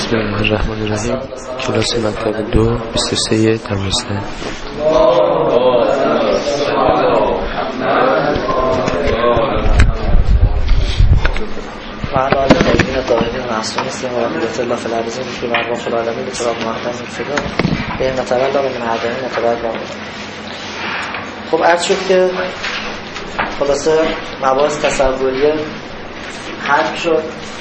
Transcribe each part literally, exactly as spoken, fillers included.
بسم الله الرحمن الرحیم. کلاس مکتب دو بیست و سه دوازده. وعلى آله الطاهرين الطاهرين المعصومين ورحمة الله في العالمين في معروف العالمين بسبب محمد الفدا به نتولى من عدمین نتولى. خب عرض شد که خلاصه مباحث تصوریه حل شد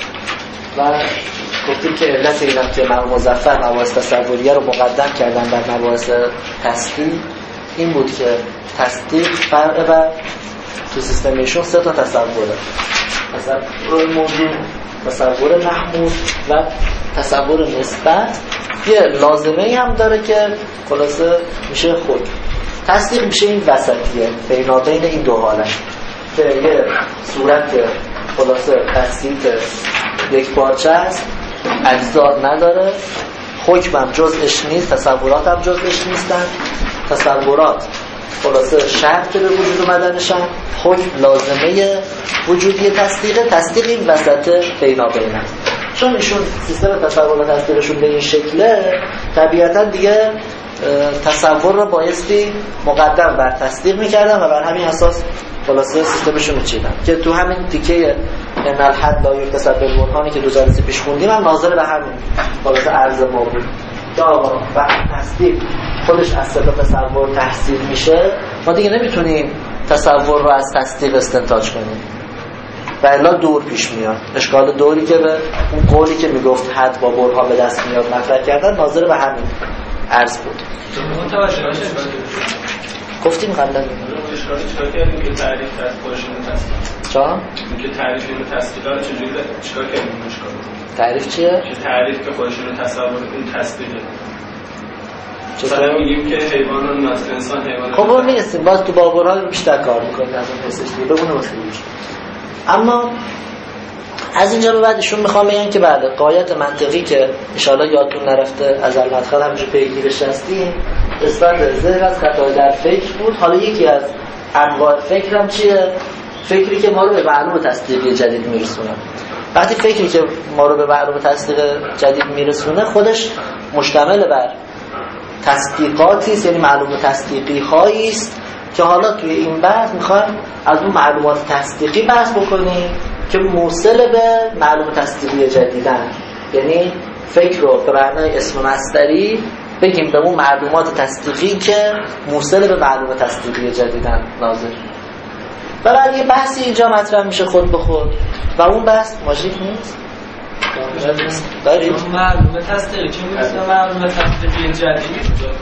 و گفتیم که علت اینم که مرحوم مظفر مباحث تصوریه رو مقدم کردن بر مباحث تصدیق این بود که تصدیق فرق و تو سیستم ایشون سه تا تصوره: تصور موضوع، تصور محمود و تصور نسبت. یه لازمه هم داره که خلاصه میشه خود تصدیق میشه این وسطیه بینابین این دو حالت که یه صورت خلاصه بسیط یک پارچه است، اجزا نداره، حکمم جزءش نیست، تصورات هم جزءش نیستن. تصورات خلاصه شرط به وجود اومدنشن، حکم لازمه وجودی تصدیقه. تصدیق این وسط بینابین است. چون ایشون سیستم تصور و تصدیقشون به این شکله، طبیعتا دیگه تصور رو بایستی مقدم بر تصدیق میکردن و بر همین اساس خلاصه سیستمشون میچیدن که تو همین تیکه ان الحد لا یکتسب بالبرهانی که دو جلسه پیش خوندیم هم ناظر به همین خلاصه عرض ما بود که آقا وقتی تصدیق خودش از صفت تصور تحصیل میشه، ما دیگه نمیتونیم تصور رو از تصدیق استنتاج کنیم و الا دور پیش میاد. اشکال دوری که به اون قولی که میگفت حد با برها به دست میاد مطرح کردن ناظر به همین عرض بود. متوجه باشه گفتیم قبلا اشکال چیکار کردیم که تعریف از خودشون تصدیق چا؟ اینکه تعریف اینو تصدیق رو چجوری چیکار کردیم؟ اشکال تعریف چیه؟ که تعریف که خودشون تصور این تصدیقه. مثلا میگیم که حیوانان مثل انسان حیوانات. خب اون نیستیم، باز تو بابرها بیشتر کار میکنیم از اون حسش دیگه بمونه واسه میشه. اما از اینجا به بعدشون میخوام بگم که بله قایت منطقی که انشاءالله یادتون نرفته از المدخل همونجور پیگیرش هستیم نسبت ذهن از خطای در فکر بود. حالا یکی از انواع فکر هم چیه؟ فکری که ما رو به معلوم تصدیقی جدید میرسونه. وقتی فکری که ما رو به معلوم تصدیق جدید میرسونه خودش مشتمل بر تصدیقاتی است، یعنی معلوم تصدیقی هایی است که حالا توی این بحث میخوایم از اون معلومات تصدیقی بحث بکنیم که موصل به معلوم تصدیقی جدیدن. یعنی فکر رو به معنای اسم مصدری بگیم به اون معلومات تصدیقی که موصل به معلوم تصدیقی جدیدن ناظر. و بعد یه بحثی اینجا مطرح میشه خود به خود و اون بحث ماژیک نیست. دارید؟ معلوم تصدیقی که میشه معلوم تصدیقی جدید.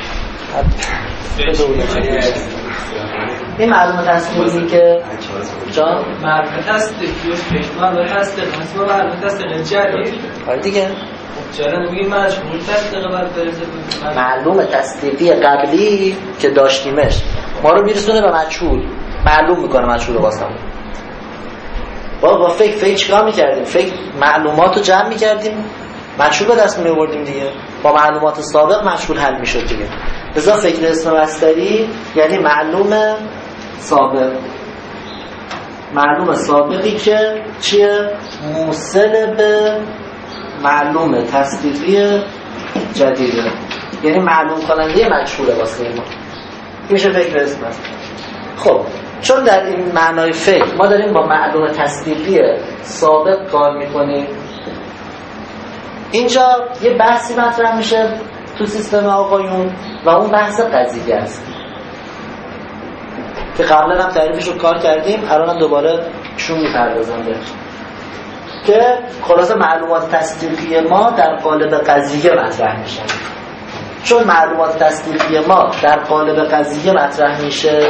این معلومه تصدیقی که جان معلومه تصدیقی و فکر معلومه تصدیقی مثل معلومه تصدیقی جدید. آره دیگه چرا نمیگیم مجموع تصدیقی باید برسه؟ معلومه تصدیقی قبلی که داشتیمش ما رو میرسونه به مجهول، معلوم میکنه مجهول رو واسمون. با با فکر فکر چیکار میکردیم؟ فکر معلومات رو جمع میکردیم، مجهول به دست میآوردیم دیگه. با معلومات سابق مجهول حل میشد دیگه. لذا فکر اسم مصدری یعنی معلوم سابق. معلوم سابقی که چیه؟ موصل به معلوم تصدیقی جدیده، یعنی معلوم کننده مجهوله واسه ما. میشه فکر اسم مصدری. خب چون در این معنای فکر ما داریم با معلوم تصدیقی سابق کار میکنیم، اینجا یه بحثی مطرح میشه تو سیستم آقایون و اون بحث قضیه است که قبلا هم تعریفش رو کار کردیم، الان هم دوباره شون میپردازم بهش که خلاصه معلومات تصدیقی ما در قالب قضیه مطرح میشن. چون معلومات تصدیقی ما در قالب قضیه مطرح میشه،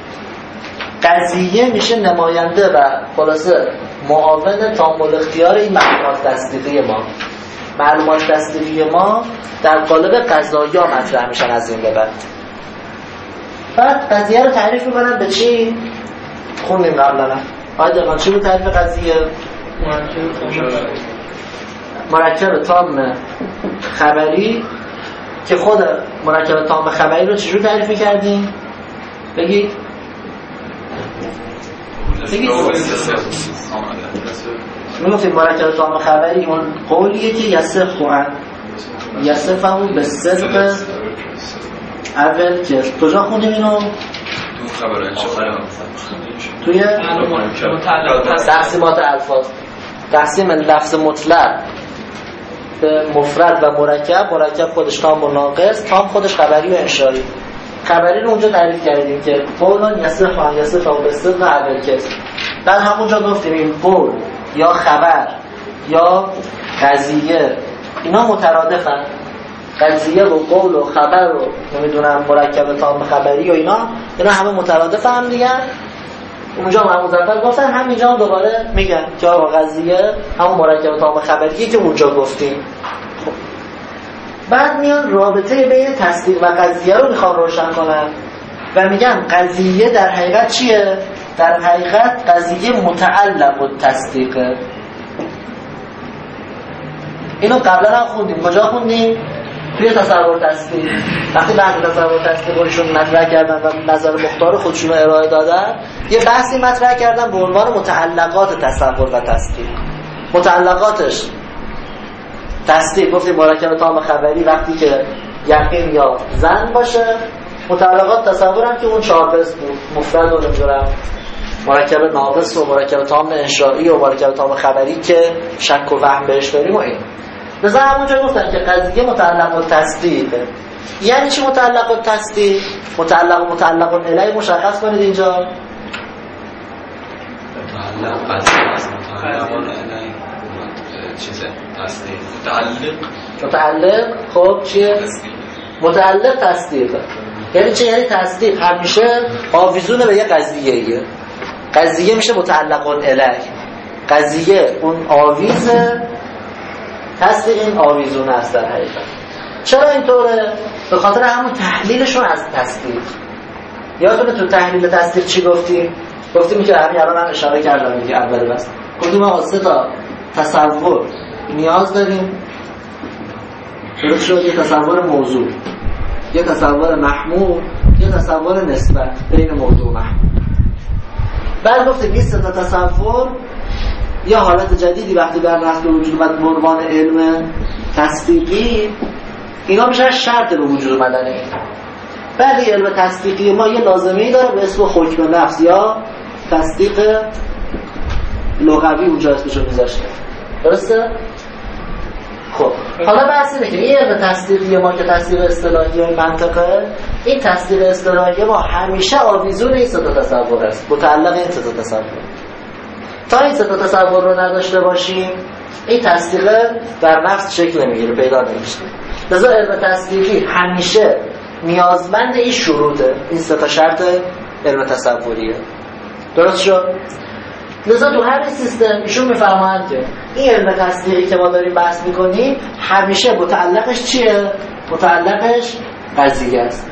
قضیه میشه نماینده و خلاصه معاون تامل اختیار این معلومات تصدیقی ما. معلومات تصدیقی ما در قالب قضایا مطرح میشن از این به بعد. بعد قضیه رو تعریف میکنن به چی؟ خوندیم قبلا. آیده من چی رو تعریف قضیه؟ مرکب تام خبری که خود مرکب تام خبری رو چجور تعریف میکردیم؟ بگید بگید میگفتیم مرکب تام خبری اون قولیه که یصف عن یصفه به صدق اول که کجا خوندیم اینو؟ توی تقسیمات الفاظ، تقسیم لفظ مطلق به مفرد و مرکب. مرکب خودش تام و ناقص، تام خودش خبری و انشایی. خبری رو اونجا تعریف کردیم که قولان یصف عن یصفه به صدق اول که، بعد همونجا گفتیم این قول یا خبر یا قضیه اینا مترادفن. قضیه و قول و خبر و نمیدونم مرکب تام خبری و اینا اینا همه مترادف هم دیگه. اونجا هم مزفر گفتن، همینجا هم دوباره میگن که آقا قضیه همون مرکب تام خبریه که اونجا گفتیم. خب بعد میان رابطه بین تصدیق و قضیه رو میخوان روشن کنن و میگن قضیه در حقیقت چیه؟ در حقیقت قضیه متعلق و تصدیقه. اینو قبلا هم خوندیم. کجا خوندیم؟ توی تصور تصدیق. وقتی بعد تصور تصدیقشون مطرح کردن و نظر مختار خودشون رو ارائه دادن، یه بحثی مطرح کردن به عنوان متعلقات تصور و تصدیق. متعلقاتش تصدیق گفتیم مرکب تام خبری وقتی که یقین یا ظن باشه. متعلقات تصورم که اون چهار قسم بود، مفرد و نمیدونم مرکب ناقص و مرکب تام انشایی و مرکب تام خبری که شک و وهم بهش داریم و این. مثلا همونجا گفتن که قضیه متعلق و تصدیقه. یعنی چی متعلق و تصدیق؟ متعلق و متعلق الیه مشخص کنید اینجا. متعلق قضیه است، متعلق الیه چیزه تصدیق. متعلق متعلق خب چیه؟ متعلق تصدیقه. یعنی چه؟ یعنی تصدیق همیشه آویزونه به یه قضیه ایه. قضیه میشه متعلق الیه. قضیه اون آویزه، تصدیق این آویزونه است در حقیقت. چرا اینطوره؟ به خاطر همون تحلیلشون از تصدیق. یادتونه تو تحلیل تصدیق چی گفتیم؟ گفتیم که همین الان من اشاره کردم دیگه اول بس. گفتیم ما سه تا تصور نیاز داریم. درست شد؟ یه تصور موضوع، یه تصور محمول، یه تصور نسبت بین موضوع و محمول. بعد گفتیم بیست تا تصور یا حالت جدیدی وقتی در نسل وجود اومد به عنوان علم تصدیقی، اینا میشه شرط به وجود اومدن این. بعد علم تصدیقی ما یه لازمه‌ای داره به اسم حکم نفس یا تصدیق لغوی، اونجا اسمشو میذاشته. درسته؟ خب حالا بحث اینه که این علم تصدیقی ما که تصدیق اصطلاحی و منطقه، این تصدیق اصطلاحی ما همیشه آویزون این سه تا تصور است، متعلق این سه تا تصور. تا این سه تا تصور رو نداشته باشیم این تصدیق در نفس شکل نمیگیره، پیدا نمیشه. لذا علم تصدیقی همیشه نیازمند این شروطه، این سه تا شرط علم تصوریه. درست شد؟ لذا تو هر سیستم ایشون میفهمند که این علم تصدیقی که ما داریم بحث میکنیم همیشه متعلقش چیه؟ متعلقش قضیه است.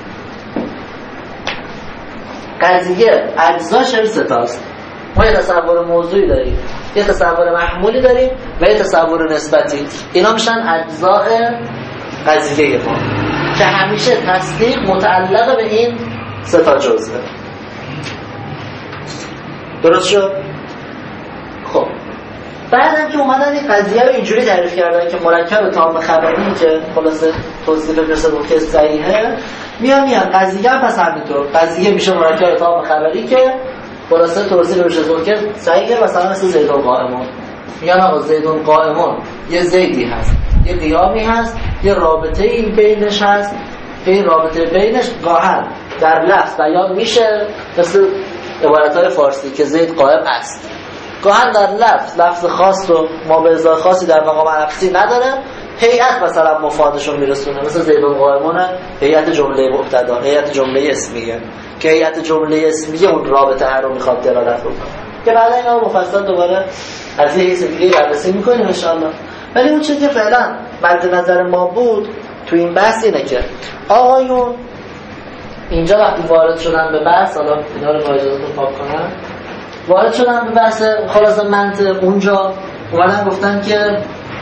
قضیه اجزاش این سه تاست. ما یه تصور موضوعی داریم، یه تصور محمولی داریم و یه تصور نسبتی. اینا میشن اجزاء قضیه ما که همیشه تصدیق متعلق به این سه تا جزئه. درست شد؟ خب بعدم که اومدن این قضیه رو اینجوری تعریف کردن که مرکب تام خبری که خلاصه توصیف رسد که صحیحه، میان میان قضیه هم پس همینطور قضیه میشه مرکب تام خبری که خلاصه توصیف رسد که صحیحه. مثلا مثل زیدون قائمون، میگن آقا زیدون قائمون یه زیدی هست، یه قیامی هست، یه رابطه این بینش هست که این رابطه بینش گاهن در لفظ بیان میشه، مثل عبارتهای فارسی که زید قائم است. گاهن در لفظ لفظ خاص و ما به ازای خاصی در مقام عرفی نداره، هیئت مثلا مفادشون میرسونه، مثل زیدون قائمونه هیئت جمله مبتدا، هیئت جمله اسمیه که هیئت جمله اسمیه اون رابطه هر رو میخواد دلالت بکنه که بعدا اینا رو مفصل دوباره از یه حیث دیگه بررسی میکنیم ان شاء الله. ولی اون چیزی که فعلا مد نظر ما بود تو این بحث اینه که آقایون اینجا وقتی وارد شدن به بحث، حالا اینا رو با اجازهتون پاک کنم، وارد شدن به بحث خلاص منطق، اونجا اومدن گفتن که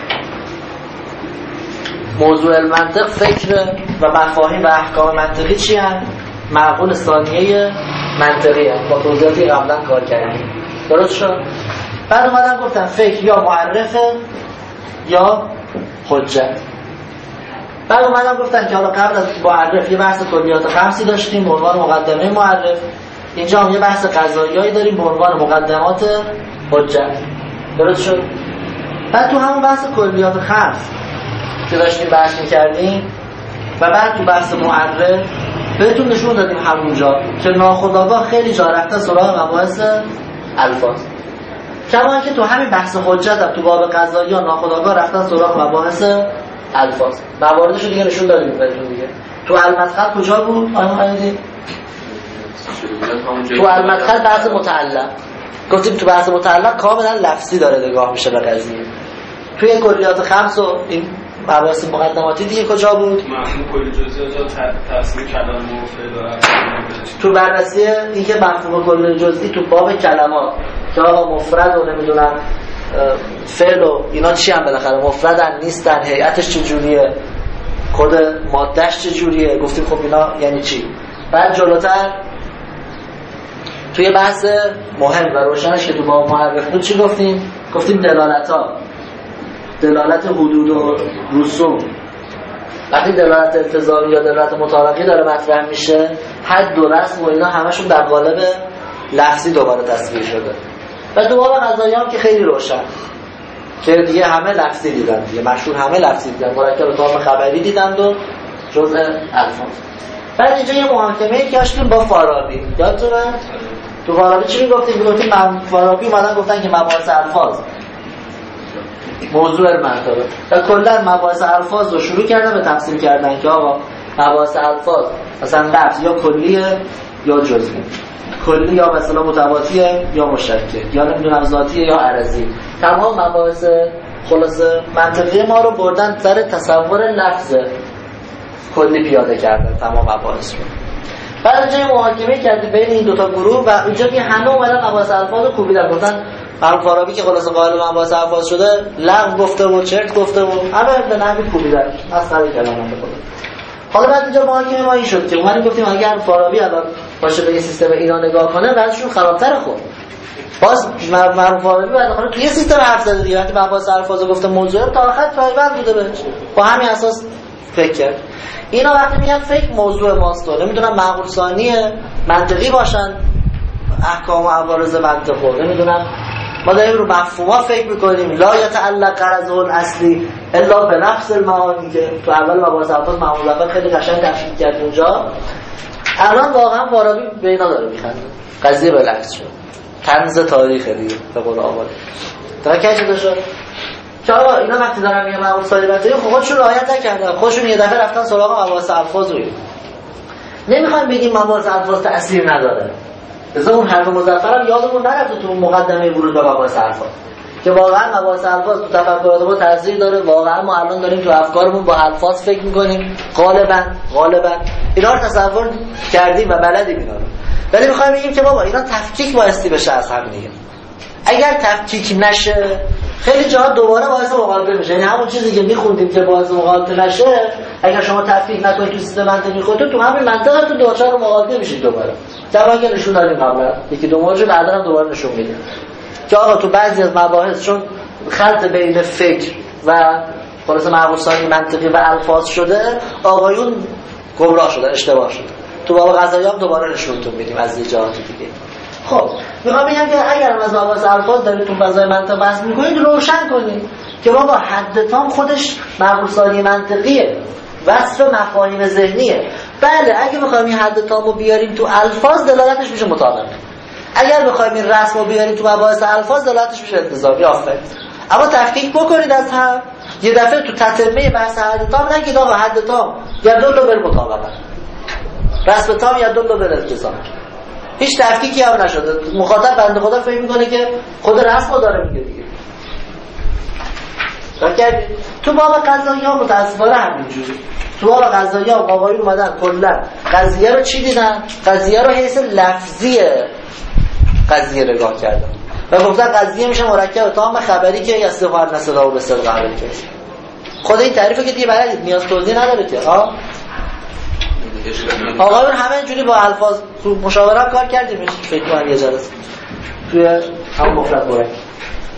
موضوع المنطق فکر و مفاهیم و احکام منطقی چی هست؟ معقول ثانیه منطقی هست. با توضیحاتی قبلا کار کردیم. درست شد؟ بعد اومدن گفتن فکر یا معرفه یا حجت. بعد اومدن گفتن که حالا قبل از معرف یه بحث کلیات خمسی داشتیم به عنوان مقدمه معرف، اینجا هم یه بحث قضاییایی داریم به عنوان مقدمات حجت. درست شد؟ بعد تو همون بحث کلیات خمس که داشتیم بحث می‌کردیم و بعد تو بحث معرف بهتون نشون دادیم همونجا که ناخودآگاه خیلی جا رفته سراغ مباحث الفاظ، کما اینکه تو همین بحث حجت هم تو باب قضایی ها ناخودآگاه رفتن سراغ مباحث الفاظ. مواردش رو دیگه نشون دادیم بهتون دیگه. تو المدخل کجا بود؟ آیا خریدی؟ تو المدخل بحث متعلق گفتیم تو بحث متعلق کاملا لفظی داره نگاه میشه به قضیه. توی کلیات خمس و این مباحث مقدماتی دیگه کجا بود؟ مفهوم کلی جزئی یا تفسیر کلام و فعل. تو بررسی اینکه مفهوم کلی جزئی تو باب کلمات که آقا مفرد و نمیدونم فعل و اینا چی هم بالاخره مفردن نیستن، هیئتش چجوریه، کد مادهش چجوریه، گفتیم خب اینا یعنی چی. بعد جلوتر توی بحث مهم و روشنش که تو باب معرف بود چی گفتیم؟ گفتیم دلالت ها، دلالت حدود و رسوم. وقتی دلالت التزامی یا دلالت مطابقی داره مطرح میشه، حد و رسم و اینا همشون در قالب لفظی دوباره تصویر شده. و تو باب قضایی هم که خیلی روشن که دیگه همه لفظی دیدن، دیگه مشهور همه لفظی دیدن، مرکب تام خبری دیدن و جزء الفاظ. بعد اینجا یه محاکمه‌ای که داشتیم با فارابی، یادتونه؟ تو فارابی چی میگفتیم؟ میگفتیم من فارابی اومدن گفتن که مباحث الفاظ موضوع منطقه و کلا مباحث الفاظ رو شروع کردن به تفسیر کردن که آقا مباحث الفاظ مثلا لفظ یا کلیه یا جزئی، کلی یا مثلا متواتیه یا مشترکه، یا نمیدونم ذاتیه یا عرضی. تمام مباحث خلاصه منطقی ما رو بردن سر تصور لفظ کلی پیاده کردن تمام مباحث رو. بعد جای محاکمه کردی بین این دوتا گروه و اونجا که همه اومدن مباحث الفاظ رو کوبیدن، گفتن مرحوم فارابی که خلاصه قائل مباحث الفاظ شده لغو گفته و چرت گفته و همه به نحوی کوبیدن مسخره کردن خود. حالا بعد اینجا محاکمه ما این شد که اومدیم گفتیم اگر فارابی الان باشه به سیستم اینا نگاه کنه بعدشون خرابتر خود. باز مرحوم فارابی بعد آخر توی سیستم حرف زده دیگه، وقتی مباحث الفاظ گفته موضوع تا آخر پایبند بوده بهش، با همین اساس فکر کرد. اینا وقتی میگن فکر موضوع ماست و نمیدونم معقول ثانیه منطقی باشن احکام و عوارض منطقه، نمیدونم ما داریم رو مفهوما فکر میکنیم لا یتعلق غرضه الاصلی الا به نفس المعانی که تو اول مباحث الفاظ معمول اول خیلی قشنگ تفصیل کرد اونجا. الان واقعا فارابی به اینا داره میخنده، قضیه بالعکس شد، طنز تاریخ دیگه به قول آماده تا چه شد که آقا اینا وقتی دارن میگن معقول ثانی منطقی خودشون رعایت نکردن، خودشون یه دفعه رفتن سراغ مباحث الفاظ رو. نمیخوایم بگیم مباحث الفاظ تأثیر نداره، مثلا اون حرف مظفرم یادمون نرفته تو مقدمه ورود به مباحث الفاظ که واقعا مباحث الفاظ تو تفکرات ما تاثیر داره. واقعا ما الان داریم تو افکارمون با الفاظ فکر میکنیم، غالبا غالبا اینا رو تصور کردیم و بلدیم اینا رو، ولی میخوایم بگیم که بابا اینا تفکیک بایستی بشه از هم دیگه. اگر تفکیک نشه خیلی جاها دوباره باعث مغالطه میشه، یعنی همون چیزی که میخوندیم که باعث مغالطه نشه اگر شما تفکیک نکنید تو سیستم منطقی خودتون تو همین منطقه تو دوچار مغالطه میشید دوباره. طبعا که نشون دادیم قبلا یکی دو مورد بعدا هم دوباره نشون میدیم که آقا تو بعضی از مباحث چون خلط بین فکر و خلاص معقول ثانی منطقی و الفاظ شده آقایون گمراه شده، اشتباه شده. تو باب قضایی هم دوباره نشونتون میدیم از یه جهات دیگه. خب میخوام بگم که اگر از مباحث الفاظ دارید تو فضای منطق بحث میکنید روشن کنید که بابا حد تام خودش معقول ثانی منطقیه، وصف مفاهیم ذهنیه. بله اگه بخوایم این حد تامو بیاریم تو الفاظ دلالتش میشه مطابق، اگر بخوایم این رسمو بیاریم تو مباحث الفاظ دلالتش میشه التزامی. آفرین. اما تفکیک بکنید از هم یه دفعه تو تتمه بحث حد تام نگید آقا حد تام یا دو تا بر مطابقت، رسم تام یا دو تا بر التزام. هیچ تفکیکی هم نشده. مخاطب بنده خدا فکر میکنه که خود رسمو داره میگه دیگه. فکر تو باب قضایی ها متاسفانه همینجوری. تو باب قضایی ها آقایون اومدن کلا قضیه رو چی دیدن؟ قضیه رو حیث لفظی قضیه نگاه کردن و گفتن قضیه میشه مرکب تام خبری که استفاده نصدا و به صدق قرار کنه. خود این تعریفه که دیگه بلدید نیاز توضیح نداره که ها. آقایون همه اینجوری با الفاظ تو مشاوره کار کردیم، فکر کنم یه جلسه توی هم مفرد مرکب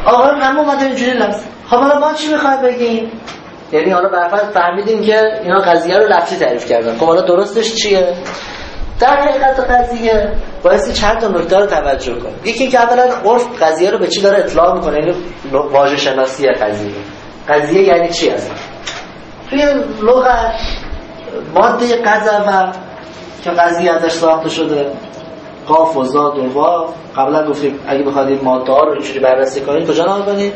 آقا هم اومده اینجوری لفظ. خب حالا ما چی میخوایم بگیم؟ یعنی حالا برفرض فهمیدیم که اینا قضیه رو لفظی تعریف کردن. خب حالا درستش چیه؟ در حقیقت قضیه باعث چند تا نکته رو توجه کن. یکی اینکه اولا عرف قضیه رو به چی داره اطلاق میکنه، یعنی واژه شناسی قضیه. قضیه یعنی چی اصلا؟ توی لغت ماده قذف که قضیه ازش ساخته شده، قاف و زاد و واو، قبلا گفتیم اگه بخواید این ماده ها رو اینجوری بررسی کنید کجا نام کنید؟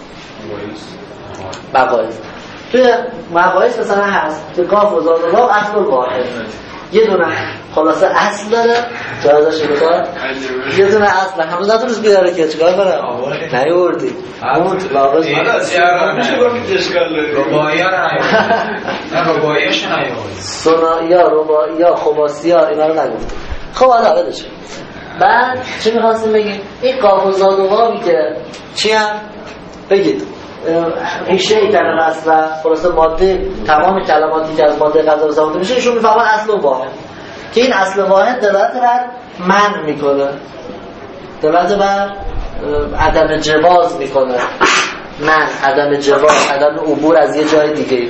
مقایس. توی مقایس مثلا هست که قاف و زاد و واو اصل واحد، یه دونه خلاصه اصل داره که ازش بگم یه دونه اصل هنوز نتونست بیاره که چیکار کنم نیوردی اون واقعا میشه گفت اشکال داره رباعیه نه رباعیه‌اش نیوردی ثنائیه رباعیه خماسیه اینا رو نگفتیم. خب حالا ولش. بعد چی می‌خواستیم بگیم؟ این قاف و زاد و واوی که چی هم بگید ریشه ای کلمه اصلا خلاصه ماده تمام کلماتی که از ماده غذا ساخته میشه ایشون میفهمن اصل واحد که این اصل واحد دلالت بر منع میکنه، دلالت بر عدم جواز میکنه، من عدم جواز، عدم عبور از یه جای دیگه.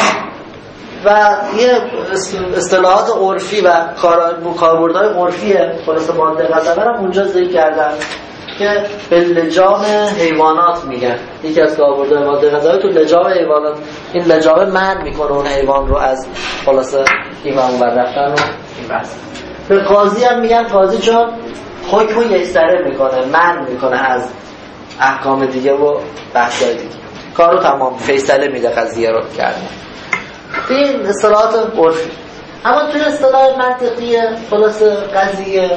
و یه اصطلاحات عرفی و کاربردهای عرفی خلاصه ماده غذا رو اونجا ذکر کردن که به لجام حیوانات میگن. یکی از کاربردهای ماده غذایی تو لجام حیوانات، این لجام منع میکنه اون حیوان رو از خلاصه این اونور رفتن و این بحث. به قاضی هم میگن قاضی چون حکم رو یکسره میکنه، منع میکنه از احکام دیگه و بحثای دیگه، کارو تمام فیصله میده قضیه رو کردن. این اصطلاحات عرفی. اما توی اصطلاح منطقی خلاصه قضیه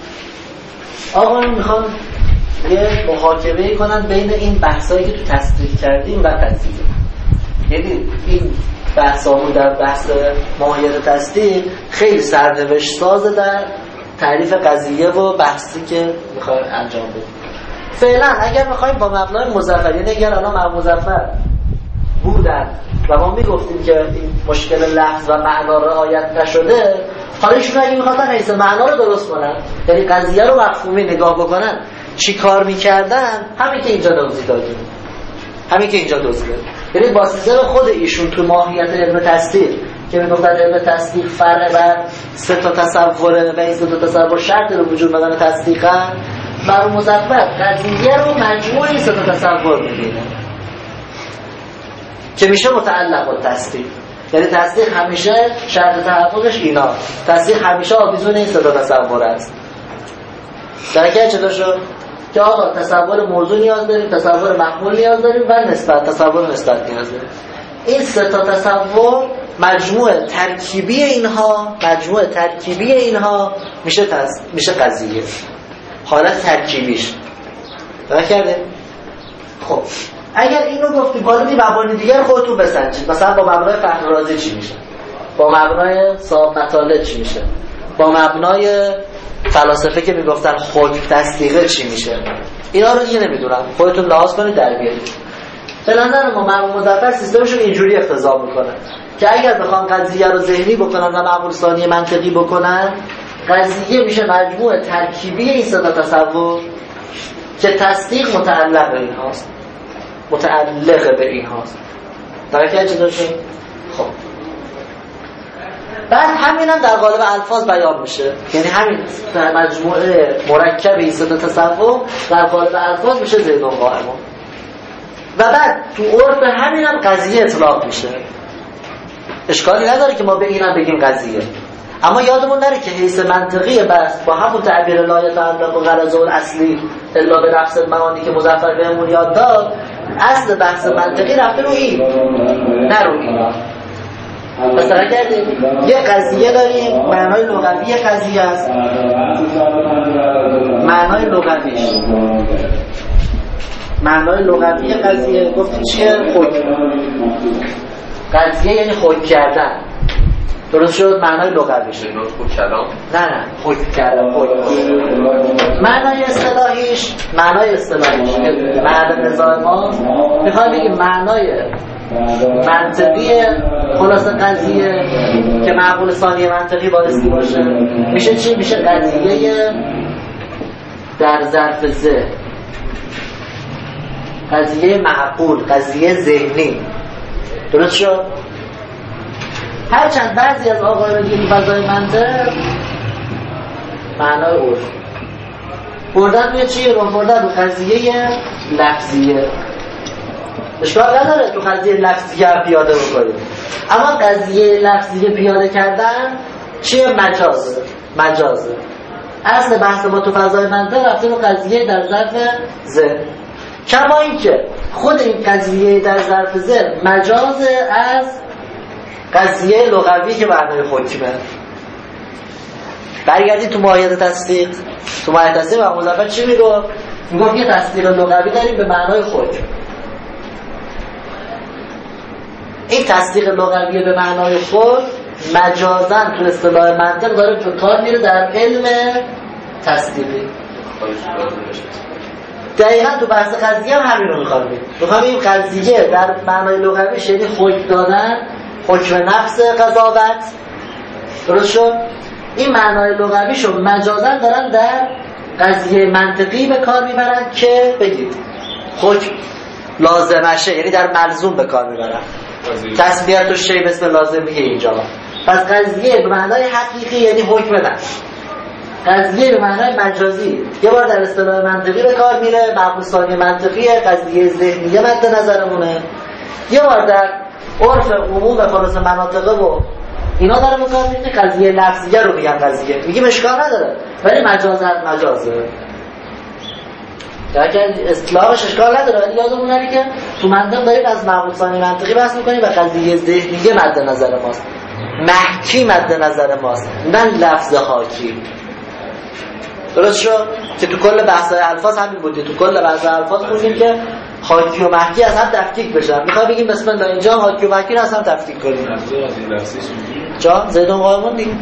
آقا میخوان یه محاکمه کنن بین این بحثایی که تو تصدیق کردیم و قضیه. یعنی این بحثامون در بحث ماهیت تصدیق خیلی سرنوشت سازه در تعریف قضیه و بحثی که میخوایم انجام بدیم. فعلا اگر میخوایم با مبنای مظفر، یعنی اگر الان مظفر بودن و ما میگفتیم که این مشکل لفظ و معنا رعایت نشده، حالا ایشون اگه میخواستن حیث معنا رو درست کنن، یعنی قضیه رو مفهومی نگاه بکنن، چی کار میکردن؟ همین که اینجا توضیح دادیم، همین که اینجا توضیح دادیم. یعنی با سیستم خود ایشون تو ماهیت علم تصدیق که میگفتن علم تصدیق فرع بر سه تا تصوره و این سه تا تصور شرط رو وجود بدن تصدیقا، بر مظفر قضیه رو مجموع این سه تا تصور میبینه که میشه متعلق با تصدیق. یعنی تصدیق همیشه شرط تحققش اینا، تصدیق همیشه آویزون این سه تا تصور است. درکه چطور شد؟ که آقا تصور موضوع نیاز داریم، تصور محمول نیاز داریم و نسبت، تصور نسبت نیاز داریم. این سه تا تصور مجموع ترکیبی اینها، مجموع ترکیبی اینها میشه تص... میشه قضیه. حالت ترکیبیش درکه؟ خب اگر اینو گفتیم بالا دی مبانی دیگر خودتون بسنجید. مثلا با مبنای فهم رازی چی میشه؟ با مبنای صاحب مطالب چی میشه؟ با مبنای فلاسفه که میگفتن حکم تصدیقه چی میشه؟ اینا رو دیگه نمیدونم، خودتون لحاظ کنید در بیارید. به نظر ما مرحوم مظفر سیستمشون اینجوری اقتضا میکنه که اگر بخوان قضیه رو ذهنی بکنن و معمول ثانی منطقی بکنن، قضیه میشه مجموع ترکیبی این سه تا تصور که تصدیق متعلق به این هاست، متعلق به این هاست. درکه چطور شد؟ خب بعد همین هم در قالب الفاظ بیان میشه، یعنی همین مجموعه مرکب این سه تا تصور در قالب الفاظ میشه زیدون قائمون. و بعد تو عرف همین هم قضیه اطلاق میشه. اشکالی نداره که ما به اینم بگیم قضیه، اما یادمون نره که حیث منطقی بس با همون تعبیر لا یتعلق و غرض الاصلی الا به نفس المعانی که مظفر بهمون یاد داد، اصل بحث منطقی رفته رو این، نه رو این. مثلا کردیم یه قضیه داریم، معنای لغوی قضیه است، معنای لغویش، معنای لغوی قضیه گفتیم چیه؟ حکم. قضیه یعنی حکم کردن، درست شد؟ معنای لغویش نطق کلام، نه نه حکم کردن. معنای اصطلاحیش، معنای اصطلاحیش معنی نظام ما میخواد بگیم معنای منطقی خلاص قضیه که معقول ثانی منطقی بارستی باشه میشه چی؟ میشه قضیه در ظرف ذهن. قضیه معقول، قضیه ذهنی. درست شد؟ هرچند بعضی از آقایان این فضای منطق معنای عرف بردن روی چی؟ رو بردن رو قضیه لفظیه. اشکال نداره تو قضیه لفظیه پیاده بکنید، اما قضیه لفظیه پیاده کردن چیه؟ مجازه. مجازه اصل بحث ما تو فضای منطق رفته رو قضیه در ظرف ذهن، کما این که خود این قضیه در ظرف ذهن مجاز از قضیه لغوی که معنای حکمه. برگردید تو مایه تصدیق. تو مایه تصدیق و مظفر چی میگو؟ میگو یه تصدیق لغوی داریم به معنای حکم. این تصدیق لغوی به معنای خود مجازاً تو اصطلاح منطق داره تو کار میره در علم تصدیقی. دقیقاً تو بحث قضیه هم همین رو میخوام بگیم. میخوام این قضیه در معنای لغوی یعنی حکم دادن، حکم نفس قضاوت. درست شد؟ این معنای لغویشو مجازاً دارن در قضیه منطقی به کار میبرن که بگید حکم لازمشه، یعنی در ملزوم به کار میبرن. تسمیت و شی بسم لازم میگه اینجا. پس قضیه به معنای حقیقی یعنی حکم نفس، قضیه به معنای مجازی یه بار در اصطلاح منطقی به کار میره، معقول منطقیه، قضیه ذهنیه مد نظرمونه، یه بار در عرف عموم و خلاص مناطقه و اینا داره به کار میره، قضیه لفظیه رو میگن قضیه، میگیم اشکال نداره ولی مجاز از مجازه، درکن اصطلاحش اشکال نداره، ولی یادمون نره که تو منطق داریم از معقول ثانی منطقی بحث میکنیم و قضیه ذهنیه مد نظر ماست، محکی مد نظر ماست، نه لفظ حاکی. درست شد؟ که تو کل بحث‌های الفاظ همین بودی، تو کل بحث الفاظ خوندیم که حاکی و محکی از هم تفکیک بشن. میخوام بگیم بسم الله اینجا حاکی و محکی رو از هم تفکیک کنیم. جا زیدون قائمون دیگه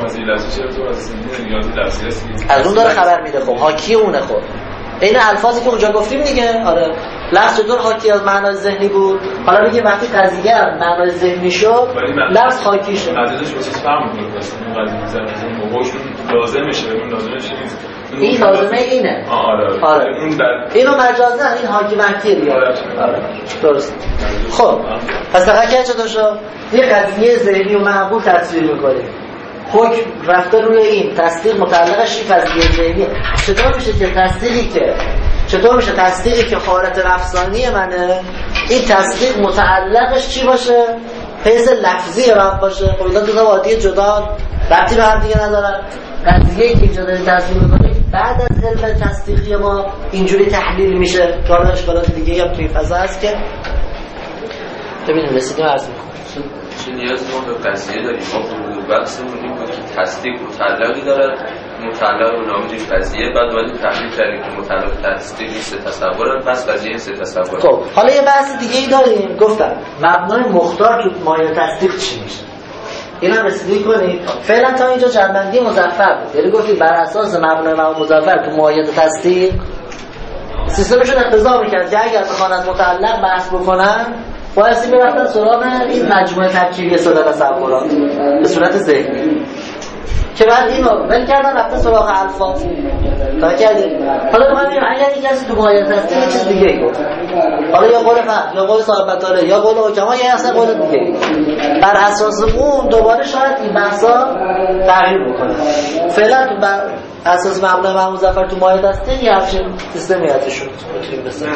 از اون داره خبر میده. خب حاکی اونه. خب این الفاظی که اونجا گفتیم دیگه. آره لفظ چطور حاکی از معنای ذهنی بود، حالا میگه وقتی قضیه معنای ذهنی شد لفظ حاکی شد. عددش واسه فهم میکنه مثلا قضیه ذهنی موضوع لازمشه، اون لازمش نیست. این لازمه اینه. آره آره اون در اینو مجازه این حاکی محکی دیگه. آره درست. خب پس دقیقاً چطور شد؟ یه قضیه ذهنی و معقول تصویر میکنیم، حکم رفته روی این، تصدیق متعلقش این قضیه ذهنیه. چطور میشه که تصدیقی که چطور میشه تصدیقی که خارط نفسانی منه این تصدیق متعلقش چی باشه؟ حیث لفظی رفت باشه. خب اینا دو تا وادی جدا ربطی به هم دیگه ندارن. قضیه‌ای که اینجا داریم تصدیق می‌کنیم بعد از علم تصدیقی ما اینجوری تحلیل میشه. که حالا اشکالات دیگه هم توی فضا هست که ببینیم رسیدیم عرض می‌کنیم. چه نیاز ما به قضیه داریم؟ ما فرود بحثمون این بود که تصدیق متعلقی داره، متعلق رو نامیدیم قضیه، بعد باید تحلیل کردیم که متعلق تصدیق نیست تصوره، پس قضیه نیست تصوره. خب حالا یه بحث دیگه ای داریم. گفتم مبنای مختار تو مایه تصدیق چی میشه؟ اینا رسیدگی کنید. فعلا تا اینجا جنبندی مظفر بود، یعنی گفتیم بر اساس مبنای مظفر تو مایه تصدیق سیستمشون اقتضا میکرد که اگر بخوان از متعلق بحث بکنن بایستی برفتن سراغ این مجموعه ترکیبی صدا تصورات به صورت ذهنی که بعد اینو ول کردن رفتن سراغ الفاظ تا کردیم. حالا بخوام ببینیم اگر یک کسی تو مایه تصدیق یه چیز دیگه ای گفت، حالا یا قول من یا قول صاحب بطاله یا قول حکما یا اصلا قول دیگه، بر اساس اون دوباره شاید این بحثا تغییر بکنه. فعلا تو بر اساس مبنای محمود ظفر تو مایه تصدیق یه همچین سیستمی ازشون میتونیم بسازیم.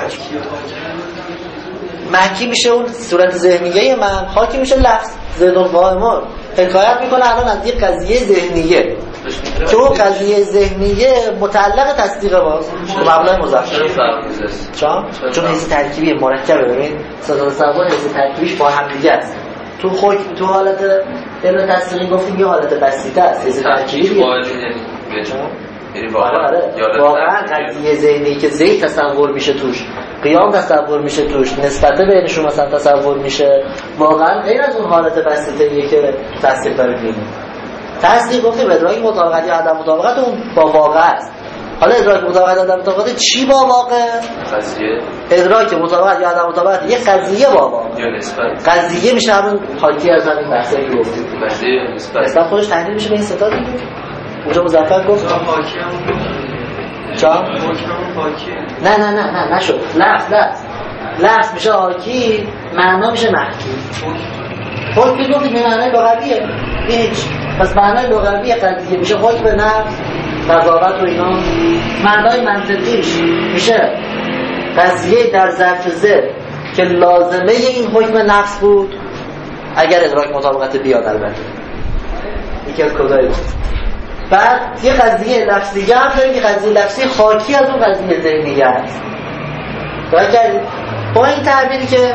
محکی میشه اون صورت ذهنیه من، حاکی میشه لفظ. زیدون قائمون حکایت میکنه الان از یک قضیه ذهنیه که اون قضیه ذهنیه متعلق تصدیق باز تو مبنای مظفر. چون چون حیث ترکیبی مرکبه. ببین صدا تصور حیث ترکیبیش با هم دیگه است. تو خود تو حالت علم تصدیقی گفتیم یه حالت بسیطه است حیث ترکیبی. یعنی واقعا قضیه ذهنی که ذهن تصور میشه توش، قیام تصور میشه توش، نسبت بینشون مثلا تصور میشه، واقعا غیر از اون حالت بسیطه‌ایه که تصدیق داره میبینه. تصدیق گفتیم ادراک مطابقت یا عدم مطابقت اون با واقع است. حالا ادراک مطابقت یا عدم مطابقت چی با واقع؟ قضیه. ادراک مطابقت یا عدم مطابقت یک قضیه با واقع یا نسبت. قضیه میشه همون حاکی از همین بحثی که گفتیم. قضیه نسبت. نسبت خودش تحلیل میشه به این ستا دیگه. اونجا مظفر گفت حاکی هم چا؟ حاکی هم حاکی نه نه نه نه نشد. لفظ لفظ لفظ میشه حاکی، معنا میشه محکی. حکم که گفتیم به معنای لغویه هیچ، پس معنای لغوی قضیه میشه حکم به نفس، قضاوت و اینا. معنای منطقیش میشه قضیه در ظرف ذهن که لازمه این حکم نفس بود اگر ادراک مطابقت بیاد. البته یکی از کدایی بود. بعد یه قضیه لفظی هم داریم که قضیه لفظی خاکی از اون قضیه ذهنی هست. باید کردیم با این تعبیری که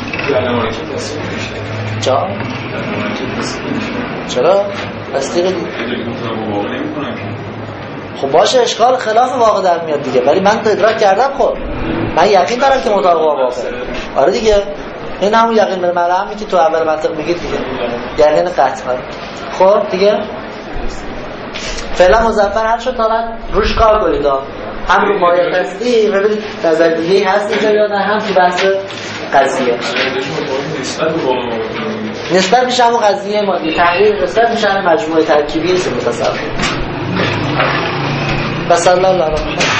چرا؟ چرا؟ تصدیق دید خب باشه، اشکال خلاف واقع در میاد دیگه، ولی من ادراک کردم. خب من یقین دارم که مطابق واقع. آره دیگه، این همون یقین به مرحمی که تو اول منطق میگید دیگه، یقین قطعا. خب دیگه فعلا مظفر حل شد، تا بعد روش کار کنید. هم رو مایه تصدیق ببینید نظر دیگه هست اینجا یا نه، هم تو بحث قضیه نسبت میشه همون قضیه مادی تحلیل، نسبت میشه همون مجموعه ترکیبی سه متصور. بس الله الله